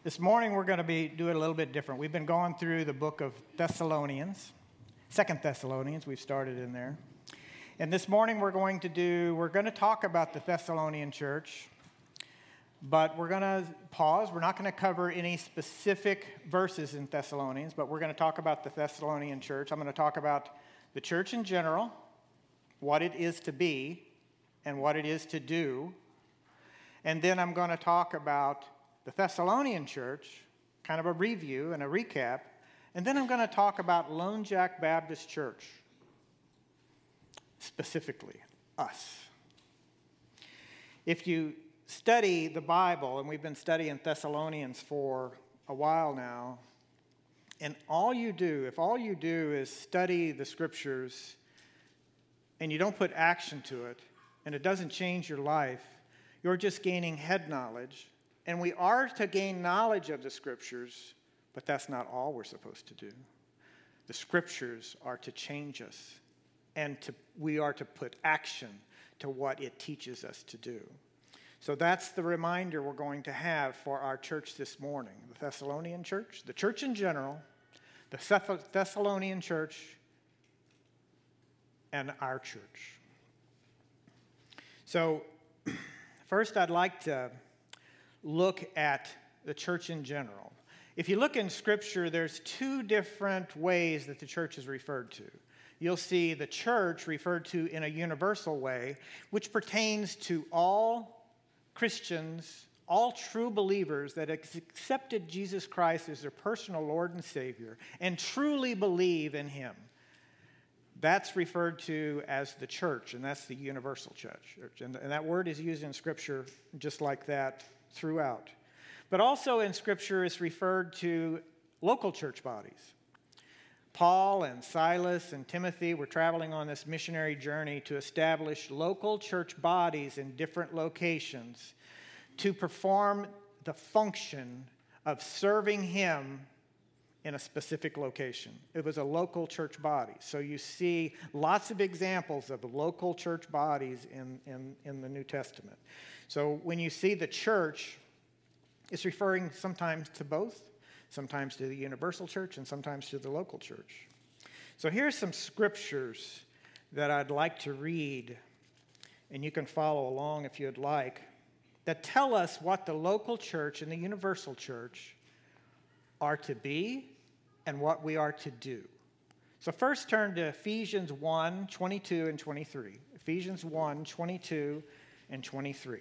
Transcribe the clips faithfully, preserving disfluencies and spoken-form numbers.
This morning we're going to be doing a little bit different. We've been going through the book of Thessalonians, Second Thessalonians. We've started in there. And this morning we're going to do, we're going to talk about the Thessalonian church, but we're going to pause. We're not going to cover any specific verses in Thessalonians, but we're going to talk about the Thessalonian church. I'm going to talk about the church in general, what it is to be, and what it is to do. And then I'm going to talk about the Thessalonian church, kind of a review and a recap. And then I'm going to talk about Lone Jack Baptist Church, specifically us. If you study the Bible, and we've been studying Thessalonians for a while now, and all you do, if all you do is study the scriptures and you don't put action to it, and it doesn't change your life, you're just gaining head knowledge. And we are to gain knowledge of the scriptures, but that's not all we're supposed to do. The scriptures are to change us, and to, we are to put action to what it teaches us to do. So that's the reminder we're going to have for our church this morning. The Thessalonian church, the church in general, the Thessalonian church, and our church. So first I'd like to look at the church in general. If you look in Scripture, there's two different ways that the church is referred to. You'll see the church referred to in a universal way, which pertains to all Christians, all true believers that accepted Jesus Christ as their personal Lord and Savior and truly believe in Him. That's referred to as the church, and that's the universal church. And that word is used in Scripture just like that throughout. But also in Scripture it's referred to local church bodies. Paul and Silas and Timothy were traveling on this missionary journey to establish local church bodies in different locations to perform the function of serving Him in a specific location. It was a local church body. So you see lots of examples of local church bodies in, in, in the New Testament. So when you see the church, it's referring sometimes to both, sometimes to the universal church and sometimes to the local church. So here's some scriptures that I'd like to read, and you can follow along if you'd like, that tell us what the local church and the universal church are to be and what we are to do. So first turn to Ephesians one, twenty-two and twenty-three. Ephesians one, twenty-two and twenty-three.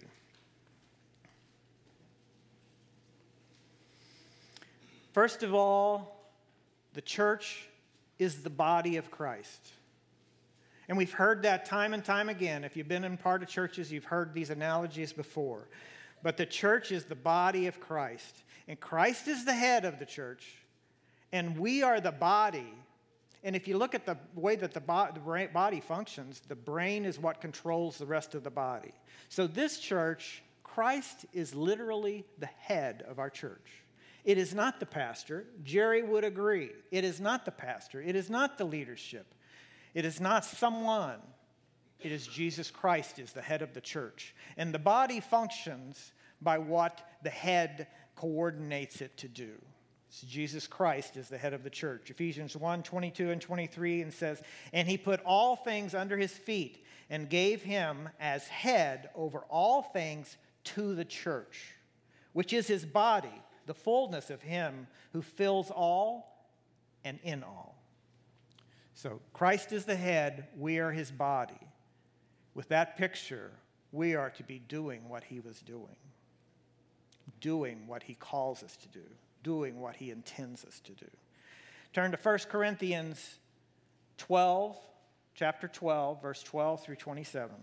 First of all, the church is the body of Christ. And we've heard that time and time again. If you've been in part of churches, you've heard these analogies before. But the church is the body of Christ. And Christ is the head of the church. And we are the body. And if you look at the way that the body functions, the brain is what controls the rest of the body. So this church, Christ is literally the head of our church. It is not the pastor. Jerry would agree. It is not the pastor. It is not the leadership. It is not someone. It is Jesus Christ is the head of the church. And the body functions by what the head coordinates it to do. So Jesus Christ is the head of the church. Ephesians one, twenty-two and twenty-three and says, "And He put all things under His feet and gave Him as head over all things to the church, which is His body, the fullness of Him who fills all and in all." So Christ is the head, we are His body. With that picture, we are to be doing what He was doing, doing what He calls us to do, doing what He intends us to do. Turn to First Corinthians twelve, chapter twelve, verse twelve through twenty-seven.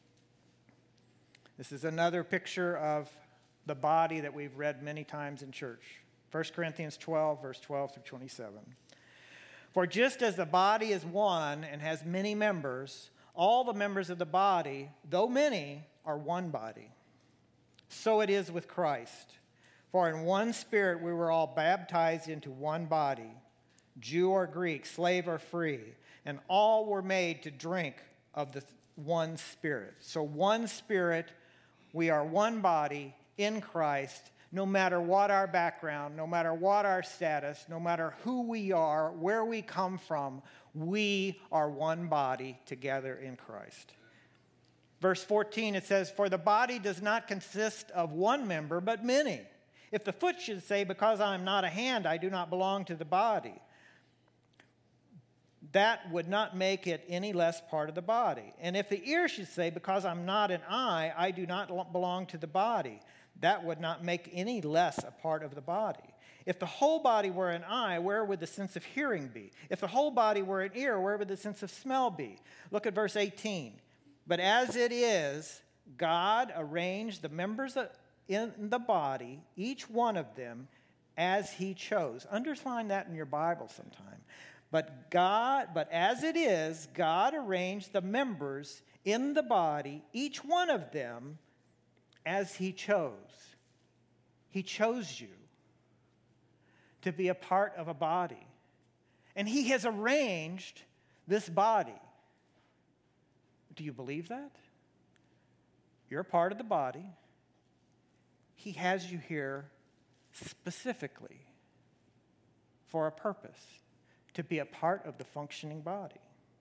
This is another picture of the body that we've read many times in church. First Corinthians twelve, verse twelve through twenty-seven. "For just as the body is one and has many members, all the members of the body, though many, are one body. So it is with Christ. For in one Spirit we were all baptized into one body, Jew or Greek, slave or free, and all were made to drink of the one Spirit. So one Spirit, we are one body in Christ, no matter what our background, no matter what our status, no matter who we are, where we come from, we are one body together in Christ. Verse fourteen, it says, "For the body does not consist of one member, but many. If the foot should say, 'Because I am not a hand, I do not belong to the body,' that would not make it any less part of the body. And if the ear should say, 'Because I'm not an eye, I do not belong to the body,' that would not make any less a part of the body. If the whole body were an eye, where would the sense of hearing be? If the whole body were an ear, where would the sense of smell be?" Look at verse eighteen. "But as it is, God arranged the members in the body, each one of them, as he chose." Underline that in your Bible sometime. But God, but as it is, God arranged the members in the body, each one of them, as he chose. He chose you to be a part of a body. And he has arranged this body. Do you believe that? You're a part of the body. He has you here specifically for a purpose, to be a part of the functioning body.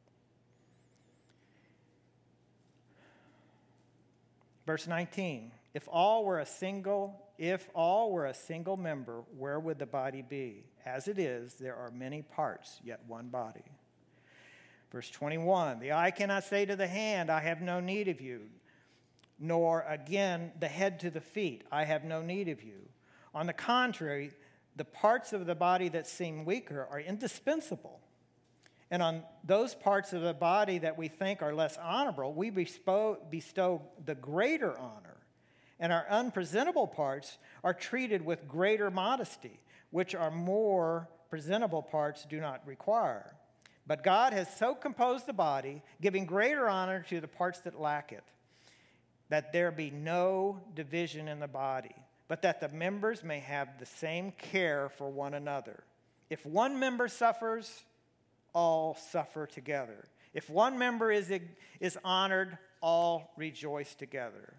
Verse nineteen, if all were a single, if all were a single member, where would the body be? As it is, there are many parts, yet one body. Verse twenty-one, the eye cannot say to the hand, "I have no need of you," nor again the head to the feet, "I have no need of you." On the contrary, the parts of the body that seem weaker are indispensable. And on those parts of the body that we think are less honorable, we bestow, bestow the greater honor. And our unpresentable parts are treated with greater modesty, which our more presentable parts do not require. But God has so composed the body, giving greater honor to the parts that lack it, that there be no division in the body, but that the members may have the same care for one another. If one member suffers, all suffer together. If one member is, is honored, all rejoice together.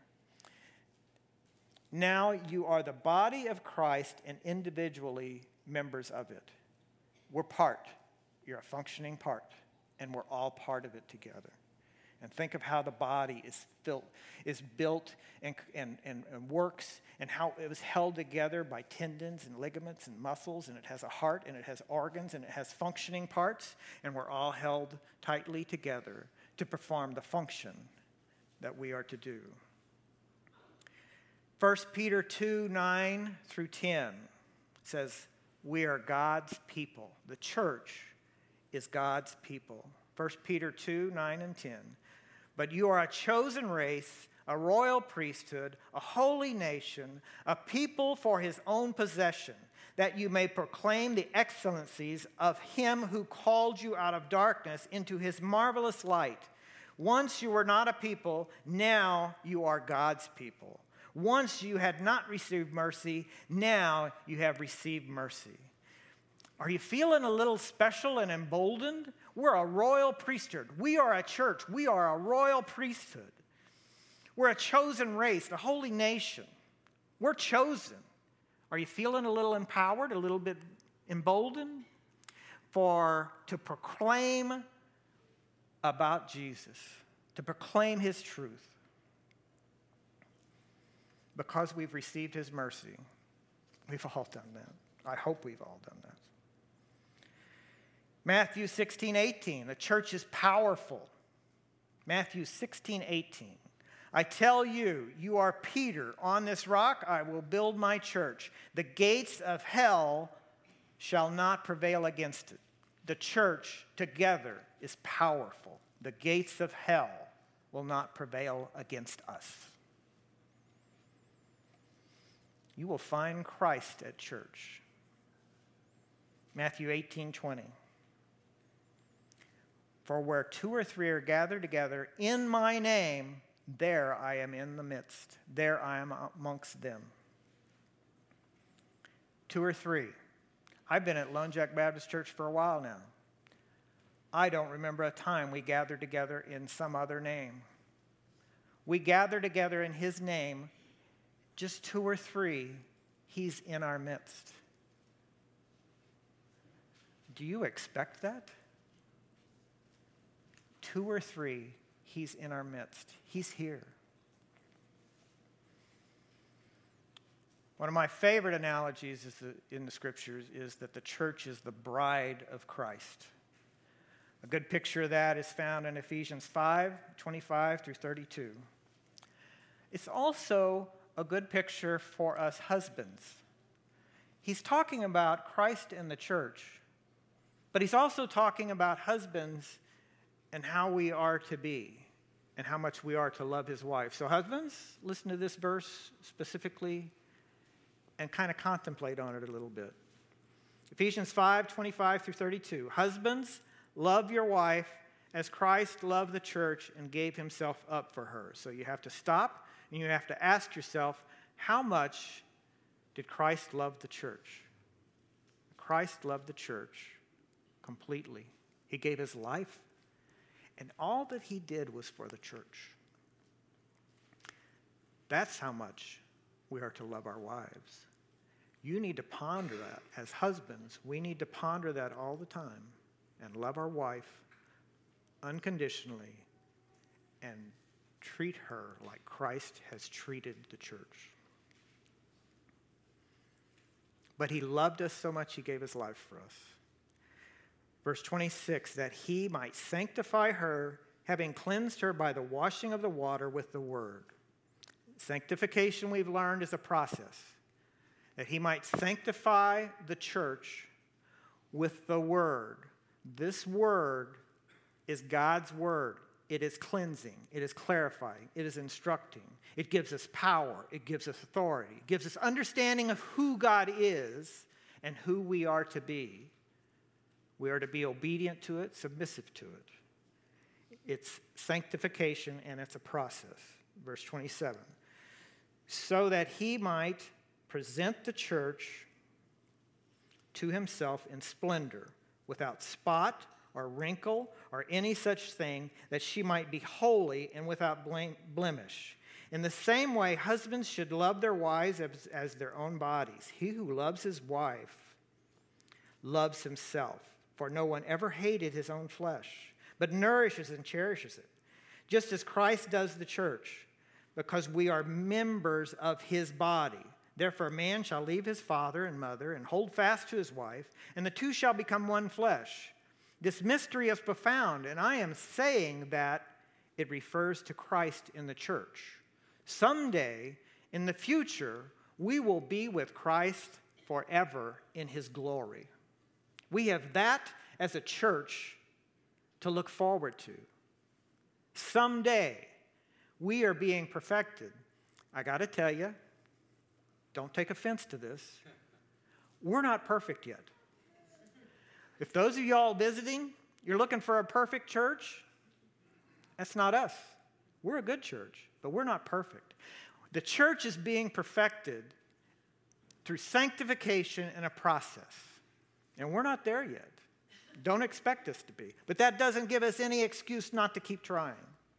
Now you are the body of Christ and individually members of it. We're part. You're a functioning part, and we're all part of it together. And think of how the body is built, is built and, and, and, and works, and how it was held together by tendons and ligaments and muscles, and it has a heart, and it has organs, and it has functioning parts, and we're all held tightly together to perform the function that we are to do. First Peter two, nine through ten says, we are God's people. The church is God's people. First Peter two, nine and ten. But you are a chosen race, a royal priesthood, a holy nation, a people for his own possession, that you may proclaim the excellencies of him who called you out of darkness into his marvelous light. Once you were not a people, now you are God's people. Once you had not received mercy, now you have received mercy. Are you feeling a little special and emboldened? We're a royal priesthood. We are a church. We are a royal priesthood. We're a chosen race, a holy nation. We're chosen. Are you feeling a little empowered, a little bit emboldened for to proclaim about Jesus, to proclaim his truth? Because we've received his mercy, we've all done that. I hope we've all done that. Matthew sixteen, eighteen, the church is powerful. Matthew sixteen, eighteen. I tell you, you are Peter. On this rock I will build my church. The gates of hell shall not prevail against it. The church together is powerful. The gates of hell will not prevail against us. You will find Christ at church. Matthew eighteen, twenty. For where two or three are gathered together in my name, there I am in the midst. There I am amongst them. Two or three. I've been at Lone Jack Baptist Church for a while now. I don't remember a time we gathered together in some other name. We gather together in his name, just two or three. he's in our midst. Do you expect that? Two or three, he's in our midst. He's here. One of my favorite analogies is the, in the scriptures is that the church is the bride of Christ. A good picture of that is found in Ephesians five, twenty-five through thirty-two. It's also a good picture for us husbands. He's talking about Christ and the church, but he's also talking about husbands and how we are to be and how much we are to love his wife. So husbands, listen to this verse specifically and kind of contemplate on it a little bit. Ephesians five, twenty-five through thirty-two. Husbands, love your wife as Christ loved the church and gave himself up for her. So you have to stop and you have to ask yourself, how much did Christ love the church? Christ loved the church completely. He gave his life, and all that he did was for the church. That's how much we are to love our wives. You need to ponder that. As husbands, we need to ponder that all the time and love our wife unconditionally and treat her like Christ has treated the church. But he loved us so much, he gave his life for us. Verse twenty-six, that he might sanctify her, having cleansed her by the washing of the water with the word. Sanctification, we've learned, is a process. That he might sanctify the church with the word. This word is God's word. It is cleansing. It is clarifying. It is instructing. It gives us power. It gives us authority. It gives us understanding of who God is and who we are to be. We are to be obedient to it, submissive to it. It's sanctification, and it's a process. Verse twenty-seven. So that he might present the church to himself in splendor, without spot or wrinkle or any such thing, that she might be holy and without blemish. In the same way, husbands should love their wives as, as their own bodies. He who loves his wife loves himself, for no one ever hated his own flesh, but nourishes and cherishes it, just as Christ does the church, because we are members of his body. Therefore, a man shall leave his father and mother and hold fast to his wife, and the two shall become one flesh. This mystery is profound, and I am saying that it refers to Christ in the church. Someday, in the future, we will be with Christ forever in his glory. We have that as a church to look forward to. Someday, we are being perfected. I got to tell you, don't take offense to this. We're not perfect yet. If those of y'all visiting, you're looking for a perfect church, that's not us. We're a good church, but we're not perfect. The church is being perfected through sanctification and a process. And we're not there yet. Don't expect us to be. But that doesn't give us any excuse not to keep trying.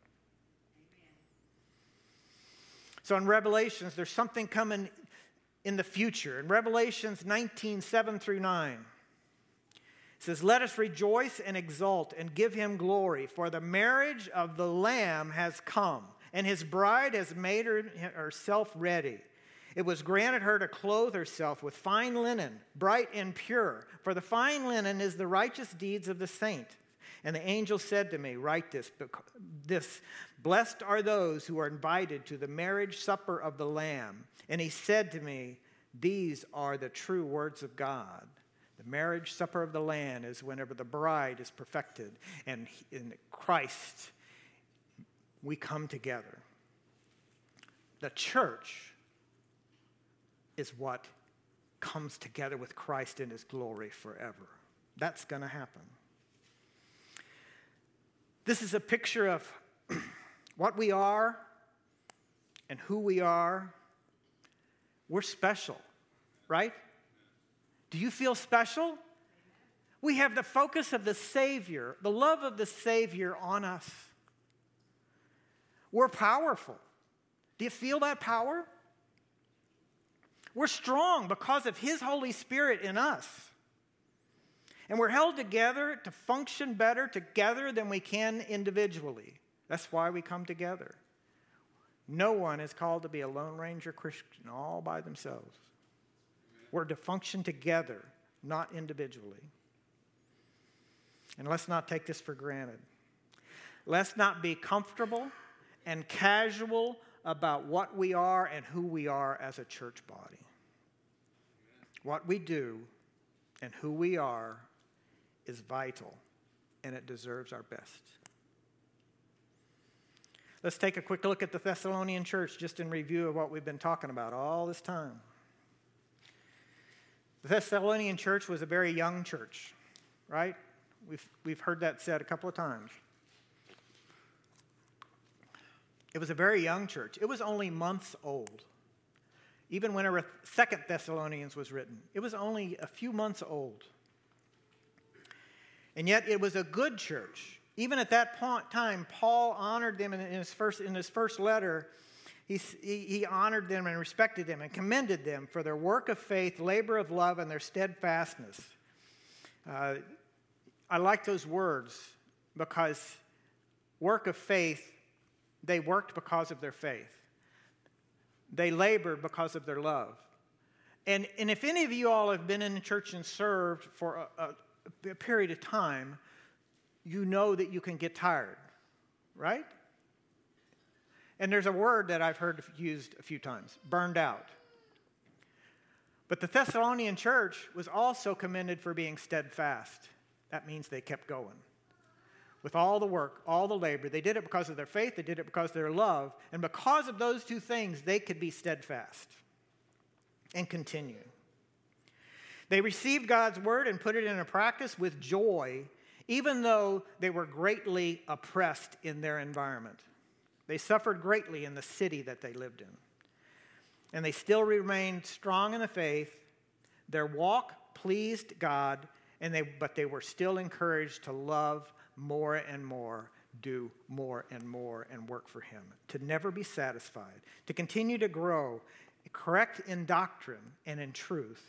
So in Revelations, there's something coming in the future. In Revelations nineteen, seven through nine, it says, let us rejoice and exult and give him glory, for the marriage of the Lamb has come, and his bride has made her, herself ready. It was granted her to clothe herself with fine linen, bright and pure, for the fine linen is the righteous deeds of the saint. And the angel said to me, write this, this, blessed are those who are invited to the marriage supper of the Lamb. And he said to me, these are the true words of God. The marriage supper of the Lamb is whenever the bride is perfected, and in Christ we come together. The church is what comes together with Christ in his glory forever. That's going to happen. This is a picture of what we are and who we are. We're special, right? Do you feel special? We have the focus of the Savior, the love of the Savior on us. We're powerful. Do you feel that power? We're strong because of His Holy Spirit in us. And we're held together to function better together than we can individually. That's why we come together. No one is called to be a Lone Ranger Christian all by themselves. We're to function together, not individually. And let's not take this for granted. Let's not be comfortable and casual about what we are and who we are as a church body. What we do and who we are is vital, and it deserves our best. Let's take a quick look at the Thessalonian church, just in review of what we've been talking about all this time. The Thessalonian church was a very young church, right? We've, we've heard that said a couple of times. It was a very young church. It was only months old. Even when Second Thessalonians was written, it was only a few months old. And yet it was a good church. Even at that point, time, Paul honored them in his first, in his first letter. He, he honored them and respected them and commended them for their work of faith, labor of love, and their steadfastness. Uh, I like those words because work of faith, they worked because of their faith. They labored because of their love. And, and if any of you all have been in the church and served for a, a, a period of time, you know that you can get tired, right? And there's a word that I've heard used a few times, burned out. But the Thessalonian church was also commended for being steadfast. That means they kept going. With all the work, all the labor, they did it because of their faith, they did it because of their love, and because of those two things, they could be steadfast and continue. They received God's word and put it into practice with joy, even though they were greatly oppressed in their environment. They suffered greatly in the city that they lived in. And they still remained strong in the faith. Their walk pleased God, and they, but they were still encouraged to love more and more, do more and more, and work for Him. To never be satisfied. To continue to grow, correct in doctrine and in truth.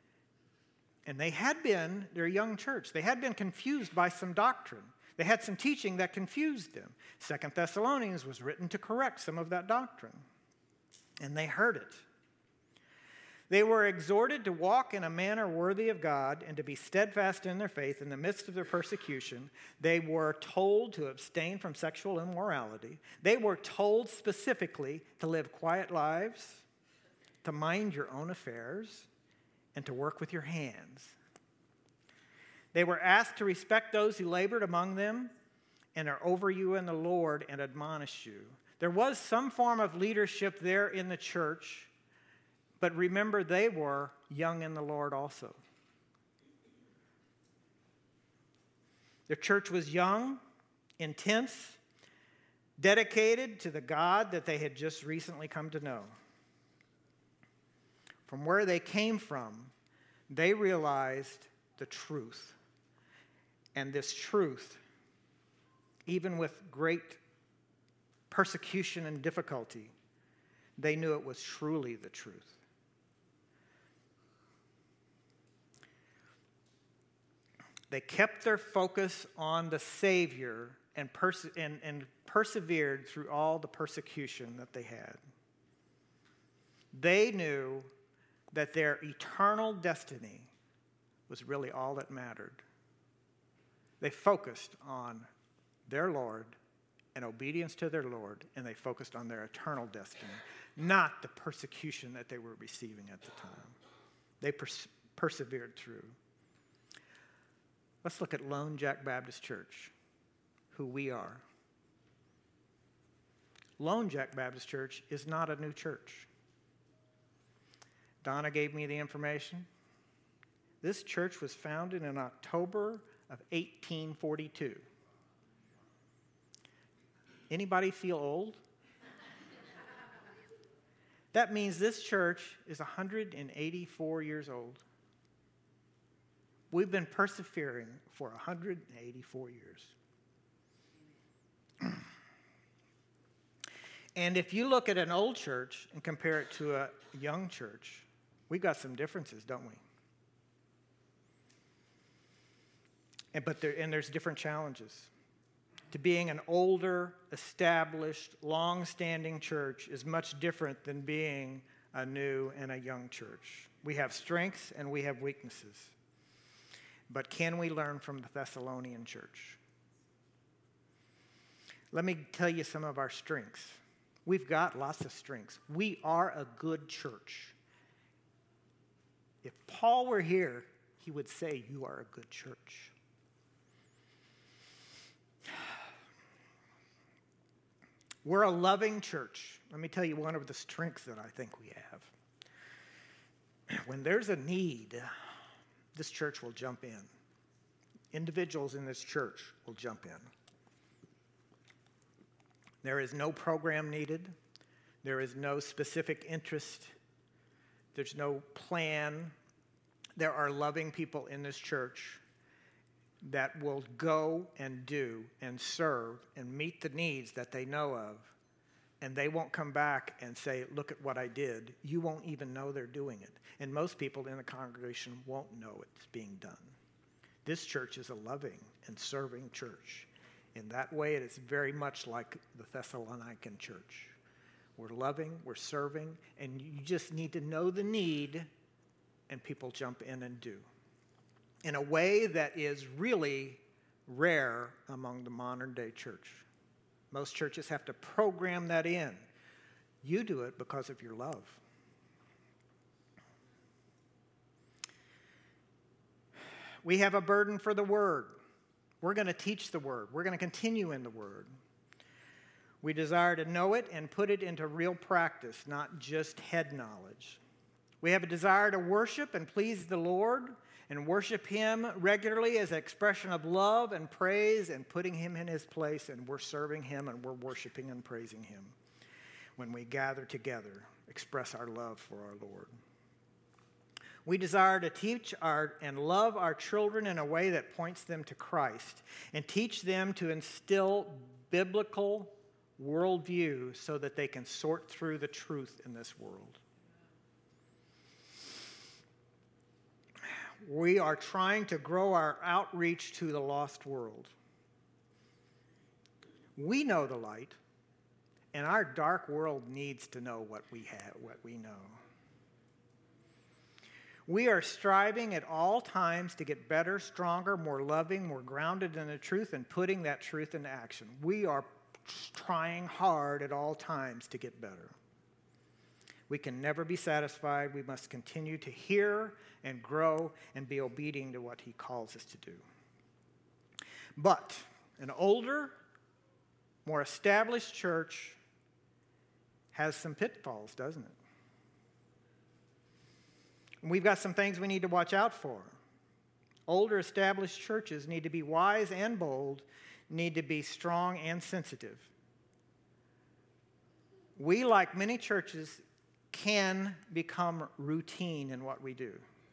And they had been, their young church, they had been confused by some doctrine. They had some teaching that confused them. Second Thessalonians was written to correct some of that doctrine. And they heard it. They were exhorted to walk in a manner worthy of God and to be steadfast in their faith in the midst of their persecution. They were told to abstain from sexual immorality. They were told specifically to live quiet lives, to mind your own affairs, and to work with your hands. They were asked to respect those who labored among them and are over you in the Lord and admonish you. There was some form of leadership there in the church, but remember, they were young in the Lord also. The church was young, intense, dedicated to the God that they had just recently come to know. From where they came from, they realized the truth. And this truth, even with great persecution and difficulty, they knew it was truly the truth. They kept their focus on the Savior and, perse- and, and persevered through all the persecution that they had. They knew that their eternal destiny was really all that mattered. They focused on their Lord and obedience to their Lord, and they focused on their eternal destiny, not the persecution that they were receiving at the time. They pers- persevered through. Let's look at Lone Jack Baptist Church, who we are. Lone Jack Baptist Church is not a new church. Donna gave me the information. This church was founded in October of eighteen forty-two. Anybody feel old? That means this church is one hundred eighty-four years old. We've been persevering for one hundred eighty-four years. And if you look at an old church and compare it to a young church, We've got some differences, don't we? And, but there, and there's different challenges. To being an older, established, long-standing church is much different than being a new and a young church. We have strengths and we have weaknesses. But can we learn from the Thessalonian church? Let me tell you some of our strengths. We've got lots of strengths. We are a good church. If Paul were here, he would say, you are a good church. We're a loving church. Let me tell you one of the strengths that I think we have. When there's a need, this church will jump in. Individuals in this church will jump in. There is no program needed. There is no specific interest. There's no plan. There are loving people in this church that will go and do and serve and meet the needs that they know of, and they won't come back and say, look at what I did. You won't even know they're doing it. And most people in the congregation won't know it's being done. This church is a loving and serving church. In that way, it is very much like the Thessalonican church. We're loving, we're serving, and you just need to know the need, and people jump in and do. In a way that is really rare among the modern day church. Most churches have to program that in. You do it because of your love. We have a burden for the Word. We're going to teach the Word. We're going to continue in the Word. We desire to know it and put it into real practice, not just head knowledge. We have a desire to worship and please the Lord and worship Him regularly as an expression of love and praise and putting Him in His place, and we're serving Him and we're worshiping and praising Him. When we gather together, express our love for our Lord. We desire to teach our and love our children in a way that points them to Christ and teach them to instill biblical worldview so that they can sort through the truth in this world. We are trying to grow our outreach to the lost world. We know the light, and our dark world needs to know what we have, what we know. We are striving at all times to get better, stronger, more loving, more grounded in the truth, and putting that truth into action. We are trying hard at all times to get better. We can never be satisfied. We must continue to hear and grow and be obedient to what He calls us to do. But an older, more established church has some pitfalls, doesn't it? And we've got some things we need to watch out for. Older, established churches need to be wise and bold, need to be strong and sensitive. We, like many churches, can become routine in what we do.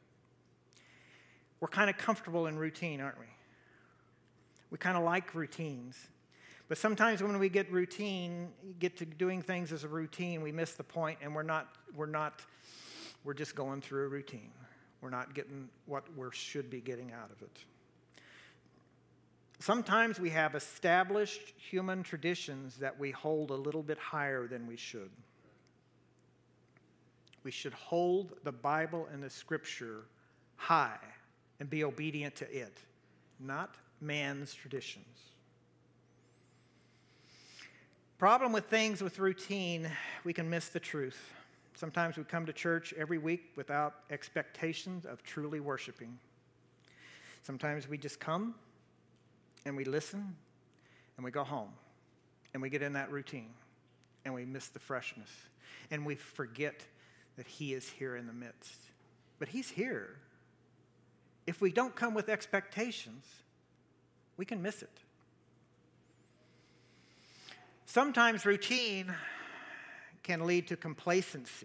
We're kind of comfortable in routine, aren't we? We kind of like routines. But sometimes when we get routine, get to doing things as a routine, we miss the point, and we're not, we're not, we're just going through a routine. We're not getting what we should be getting out of it. Sometimes we have established human traditions that we hold a little bit higher than we should. We should hold the Bible and the Scripture high and be obedient to it, not man's traditions. Problem with things with routine, we can miss the truth. Sometimes we come to church every week without expectations of truly worshiping. Sometimes we just come and we listen and we go home and we get in that routine and we miss the freshness and we forget that He is here in the midst. But He's here. If we don't come with expectations, we can miss it. Sometimes routine can lead to complacency.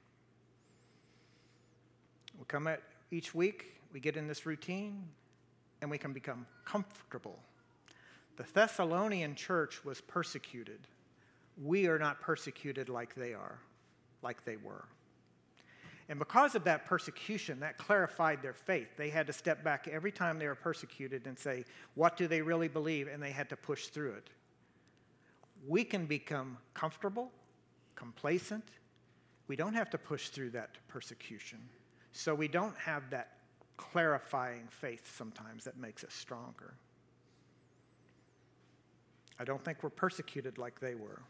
We come at each week, we get in this routine, and we can become comfortable. The Thessalonian church was persecuted. We are not persecuted like they are, like they were. And because of that persecution, that clarified their faith. They had to step back every time they were persecuted and say, what do they really believe? And they had to push through it. We can become comfortable, complacent. We don't have to push through that persecution. So we don't have that clarifying faith sometimes that makes us stronger. I don't think we're persecuted like they were.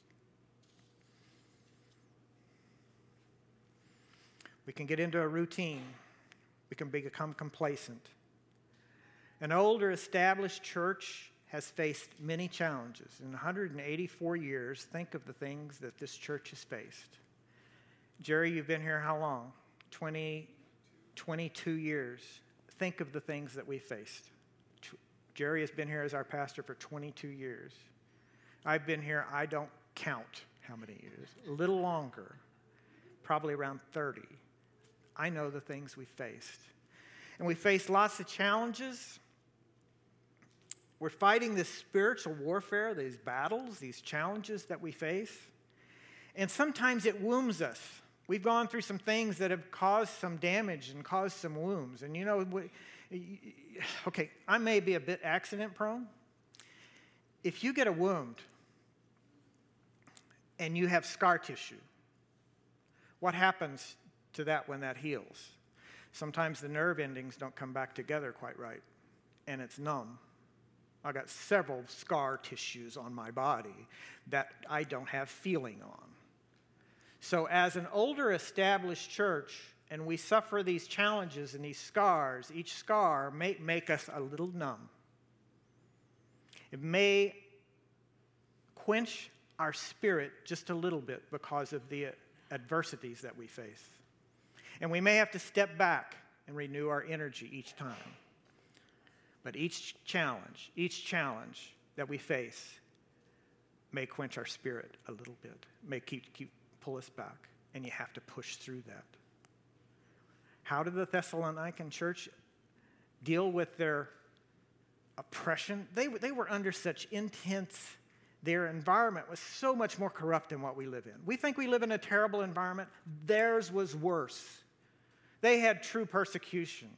We can get into a routine. We can become complacent. An older established church has faced many challenges. In one hundred eighty-four years, think of the things that this church has faced. Jerry, you've been here how long? twenty, twenty-two years. Think of the things that we faced. Jerry has been here as our pastor for twenty-two years. I've been here, I don't count how many years. A little longer, probably around thirty. I know the things we faced. And we faced lots of challenges. We're fighting this spiritual warfare, these battles, these challenges that we face. And sometimes it wounds us. We've gone through some things that have caused some damage and caused some wounds. And you know, we, okay, I may be a bit accident prone. If you get a wound and you have scar tissue, what happens to that when that heals? Sometimes the nerve endings don't come back together quite right, and it's numb. I got several scar tissues on my body that I don't have feeling on. So as an older established church, and we suffer these challenges and these scars, each scar may make us a little numb. It may quench our spirit just a little bit because of the adversities that we face. And we may have to step back and renew our energy each time. But each challenge, each challenge that we face may quench our spirit a little bit, may keep, keep pull us back, and you have to push through that. How did the Thessalonican church deal with their oppression? They, they were under such intense, their environment was so much more corrupt than what we live in. We think we live in a terrible environment. Theirs was worse. They had true persecution.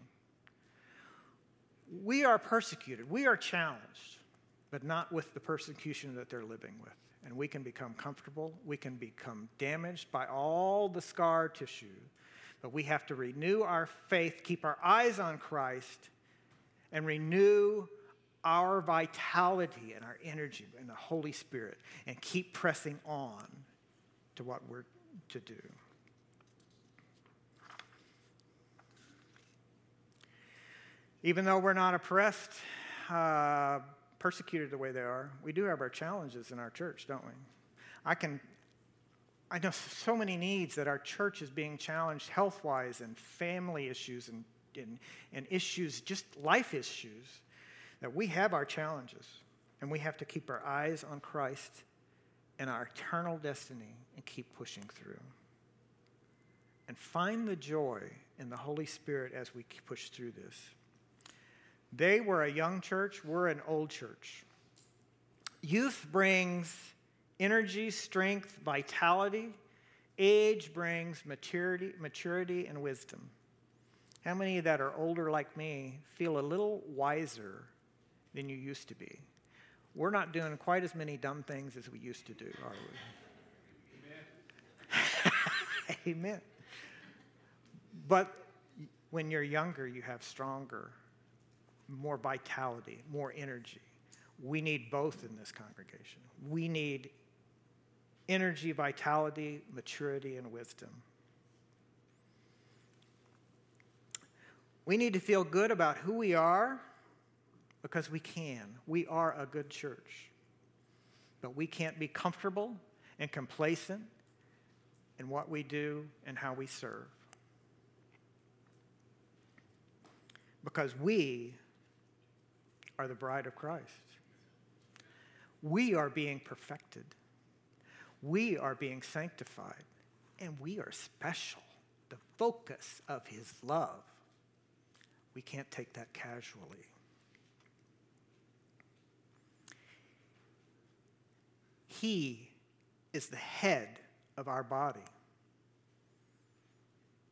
We are persecuted. We are challenged, but not with the persecution that they're living with. And we can become comfortable. We can become damaged by all the scar tissue. But we have to renew our faith, keep our eyes on Christ, and renew our vitality and our energy in the Holy Spirit, and keep pressing on to what we're to do. Even though we're not oppressed, uh, persecuted the way they are, we do have our challenges in our church, don't we? I can, I know so many needs that our church is being challenged health-wise, and family issues, and, and, and issues, just life issues, that we have our challenges, and we have to keep our eyes on Christ and our eternal destiny and keep pushing through. And find the joy in the Holy Spirit as we push through this. They were a young church, we're an old church. Youth brings energy, strength, vitality. Age brings maturity, maturity and wisdom. How many that are older like me feel a little wiser than you used to be? We're not doing quite as many dumb things as we used to do, are we? Amen. Amen. But when you're younger, you have stronger, more vitality, more energy. We need both in this congregation. We need energy, vitality, maturity, and wisdom. We need to feel good about who we are, because we can. We are a good church. But we can't be comfortable and complacent in what we do and how we serve. Because we are the bride of Christ. We are being perfected. We are being sanctified. And we are special, the focus of his love. We can't take that casually. He is the head of our body.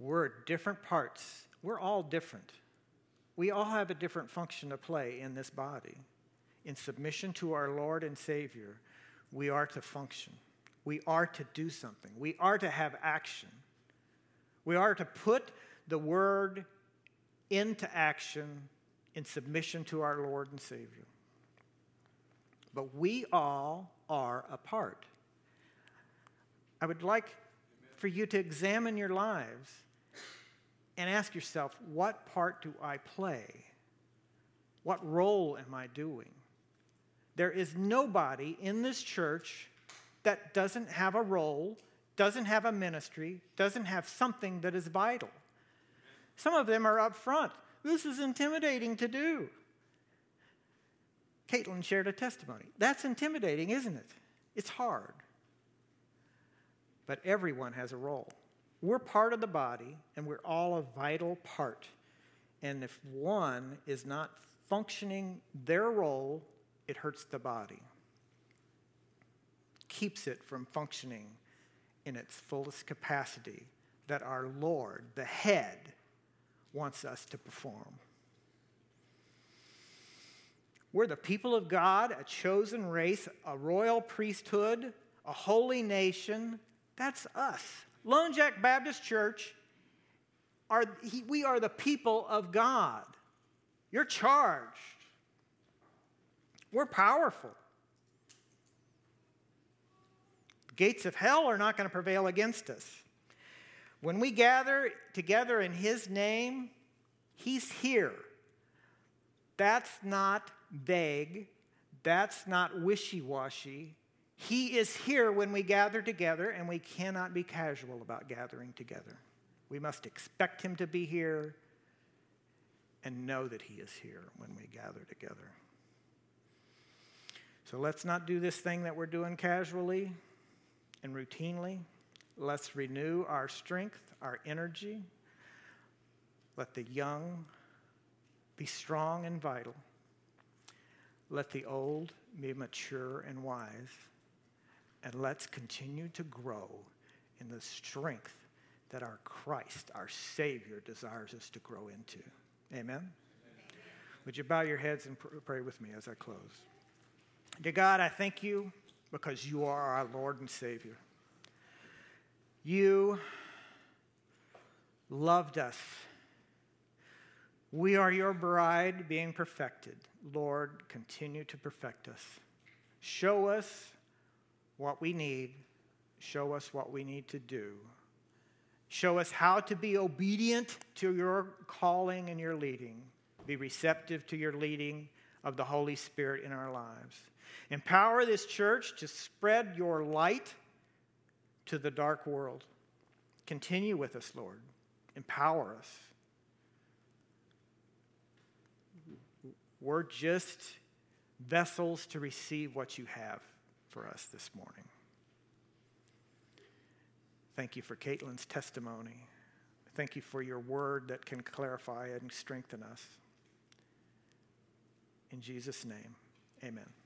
We're different parts. We're all different. We all have a different function to play in this body. In submission to our Lord and Savior, we are to function. We are to do something. We are to have action. We are to put the word into action in submission to our Lord and Savior. But we all are a part. I would like for you to examine your lives and ask yourself, what part do I play? What role am I doing? There is nobody in this church that doesn't have a role, doesn't have a ministry, doesn't have something that is vital. Some of them are up front. This is intimidating to do. Caitlin shared a testimony. That's intimidating, isn't it? It's hard. But everyone has a role. We're part of the body, and we're all a vital part. And if one is not functioning their role, it hurts the body. Keeps it from functioning in its fullest capacity that our Lord, the head, wants us to perform. We're the people of God, a chosen race, a royal priesthood, a holy nation. That's us. Lone Jack Baptist Church, are, he, we are the people of God. You're charged. We're powerful. The gates of hell are not going to prevail against us. When we gather together in His name, He's here. That's not vague. That's not wishy-washy. He is here when we gather together, and we cannot be casual about gathering together. We must expect Him to be here and know that He is here when we gather together. So let's not do this thing that we're doing casually and routinely. Let's renew our strength, our energy. Let the young be strong and vital. Let the old be mature and wise. And let's continue to grow in the strength that our Christ, our Savior, desires us to grow into. Amen? Amen. Would you bow your heads and pray with me as I close? Dear God, I thank you because you are our Lord and Savior. You loved us. We are your bride being perfected. Lord, continue to perfect us. Show us what we need. Show us what we need to do. Show us how to be obedient to your calling and your leading. Be receptive to your leading of the Holy Spirit in our lives. Empower this church to spread your light to the dark world. Continue with us, Lord. Empower us. We're just vessels to receive what you have for us this morning. Thank you for Caitlin's testimony. Thank you for your word that can clarify and strengthen us. In Jesus' name, amen.